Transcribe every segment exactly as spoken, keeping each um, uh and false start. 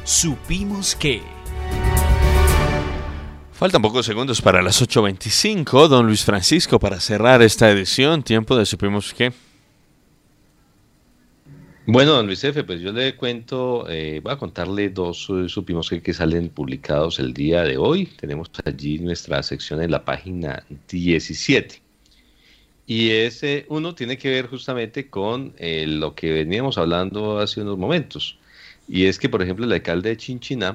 Supimos que... Faltan pocos segundos para las ocho veinticinco, don Luis Francisco, para cerrar esta edición. Tiempo de Supimos que... Bueno, don Luis F., pues yo le cuento, eh, voy a contarle dos uh, supimos que, que salen publicados el día de hoy. Tenemos allí nuestra sección en la página diecisiete. Y ese uno tiene que ver justamente con eh, lo que veníamos hablando hace unos momentos. Y es que, por ejemplo, el alcalde de Chinchiná,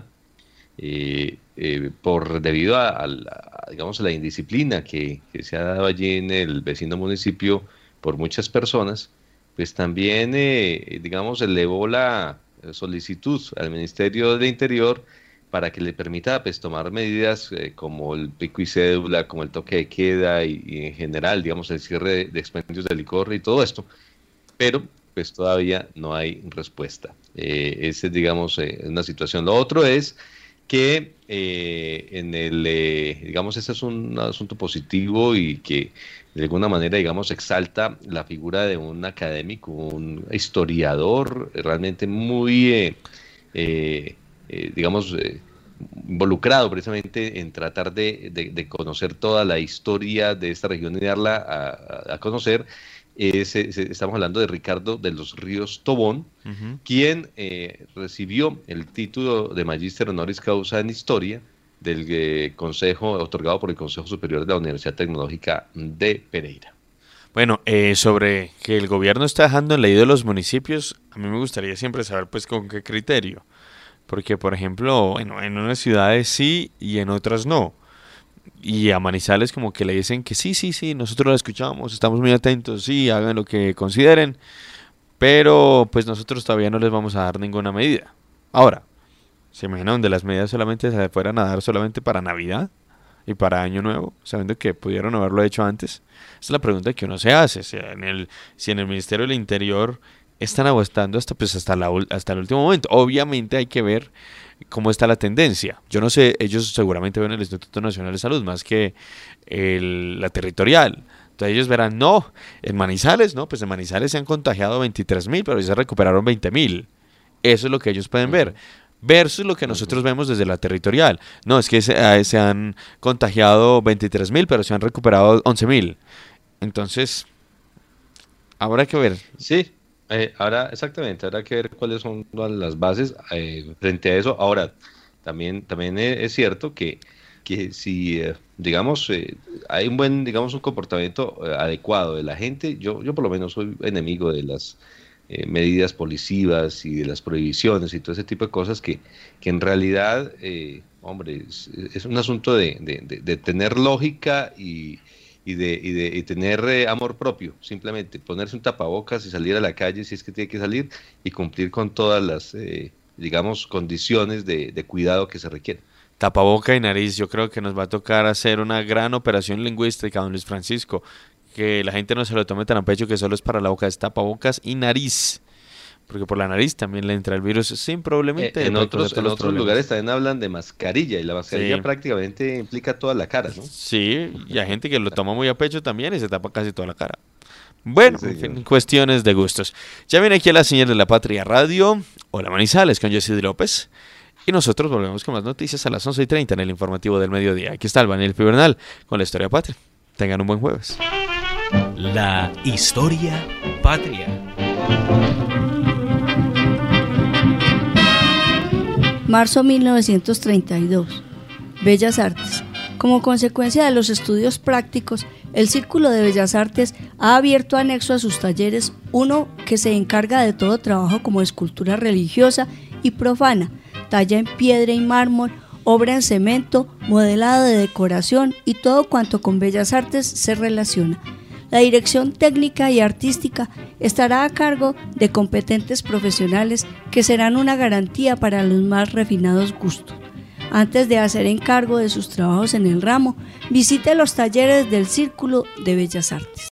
eh, eh, por debido a, a, la, digamos, a la indisciplina que, que se ha dado allí en el vecino municipio por muchas personas, pues también, eh, digamos, elevó la solicitud al Ministerio de Interior para que le permita pues tomar medidas eh, como el pico y cédula, como el toque de queda y, y en general, digamos, el cierre de, de expendios de licor y todo esto, pero pues todavía no hay respuesta. Eh, esa es, digamos, eh, una situación. Lo otro es que eh, en el, eh, digamos, este es un asunto positivo y que de alguna manera, digamos, exalta la figura de un académico, un historiador realmente muy, eh, eh, eh, digamos, eh, involucrado precisamente en tratar de, de, de conocer toda la historia de esta región y darla a, a, a conocer. Es, es, estamos hablando de Ricardo de los Ríos Tobón, uh-huh. quien eh, recibió el título de Magíster Honoris Causa en Historia del eh, Consejo, otorgado por el Consejo Superior de la Universidad Tecnológica de Pereira. Bueno, eh, sobre que el gobierno está dejando en leído a los municipios, a mí me gustaría siempre saber pues con qué criterio, porque por ejemplo, bueno, en unas ciudades sí y en otras no. Y a Manizales como que le dicen que sí, sí, sí, nosotros la escuchamos, estamos muy atentos, sí, hagan lo que consideren, pero pues nosotros todavía no les vamos a dar ninguna medida. Ahora, ¿se imaginan donde las medidas solamente se fueran a dar solamente para Navidad y para Año Nuevo, sabiendo que pudieron haberlo hecho antes? Esa es la pregunta que uno se hace, si en el, si en el Ministerio del Interior están aguantando hasta, pues hasta, la, hasta el último momento. Obviamente hay que ver cómo está la tendencia. Yo no sé, ellos seguramente ven el Instituto Nacional de Salud más que el, la territorial. Entonces ellos verán, no, en Manizales, no, pues en Manizales se han contagiado veintitrés mil, pero ya se recuperaron veinte mil. Eso es lo que ellos pueden ver. Versus lo que nosotros vemos desde la territorial. No, es que se, se han contagiado veintitrés mil, pero se han recuperado once mil. Entonces, habrá que ver. Sí. Eh, ahora, exactamente, habrá que ver cuáles son las bases eh, frente a eso. Ahora, también, también es cierto que, que si, eh, digamos, eh, hay un buen, digamos, un comportamiento eh, adecuado de la gente, yo, yo por lo menos soy enemigo de las eh, medidas policivas y de las prohibiciones y todo ese tipo de cosas que, que en realidad, eh, hombre, es, es un asunto de, de, de, de tener lógica y Y de, y de y tener eh, amor propio, simplemente ponerse un tapabocas y salir a la calle si es que tiene que salir y cumplir con todas las, eh, digamos, condiciones de, de cuidado que se requieren. Tapaboca y nariz, yo creo que nos va a tocar hacer una gran operación lingüística, don Luis Francisco, que la gente no se lo tome tan a pecho que solo es para la boca, es tapabocas y nariz. Porque por la nariz también le entra el virus sin problemita. Eh, en otros, en otros lugares también hablan de mascarilla y la mascarilla sí. prácticamente implica toda la cara, ¿no? Sí, y hay gente que lo toma muy a pecho también y se tapa casi toda la cara. Bueno, sí, en fin, cuestiones de gustos. Ya viene aquí a la señal de la Patria Radio. Hola Manizales con Jessy López. Y nosotros volvemos con más noticias a las once y treinta en el informativo del mediodía. Aquí está el Daniel Pibernal con la Historia Patria. Tengan un buen jueves. La Historia Patria. Marzo mil novecientos treinta y dos. Bellas Artes. Como consecuencia de los estudios prácticos, el Círculo de Bellas Artes ha abierto anexo a sus talleres uno que se encarga de todo trabajo como escultura religiosa y profana, talla en piedra y mármol, obra en cemento, modelado de decoración y todo cuanto con Bellas Artes se relaciona. La dirección técnica y artística estará a cargo de competentes profesionales que serán una garantía para los más refinados gustos. Antes de hacer encargo de sus trabajos en el ramo, visite los talleres del Círculo de Bellas Artes.